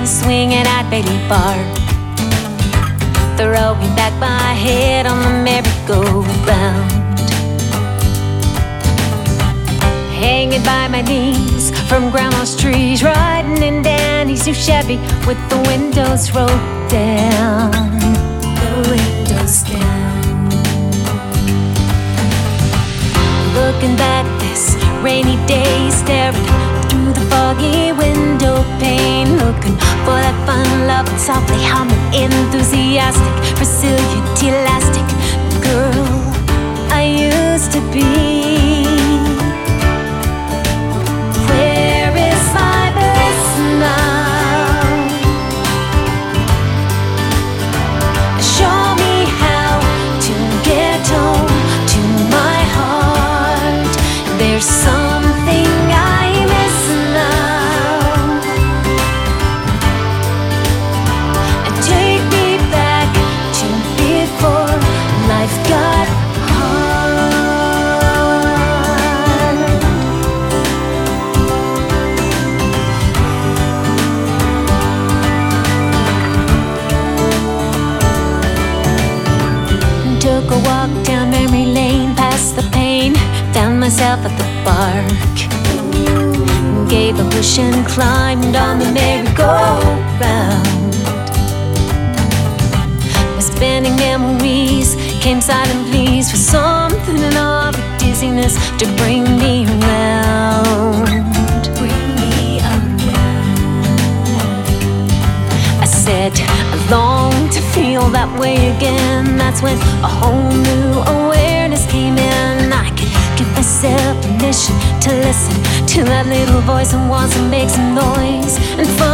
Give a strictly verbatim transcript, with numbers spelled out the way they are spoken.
swinging at Bailey Bar, throwing back my head on the merry-go-round, hanging by my knees from grandma's trees, riding in Danny's new Chevy with the windows rolled down, the windows down. Looking back this rainy day, staring through the foggy window pane, looking for that fun love and softly humming, enthusiastic, resilient, elastic girl I used to be. Where is my bliss now? Show me how to get home to my heart. There's something I miss now. And take me back to before life got hard. Took a walk down memory lane, past the pain, found myself at the park, gave a push and climbed on the merry-go-round. With spinning memories came silent pleas for something in all the dizziness to bring me around. Bring me around. I said I long to feel that way again. That's when a whole new awareness came in. I could give myself permission to listen to that little voice that wants to make some noise and fun.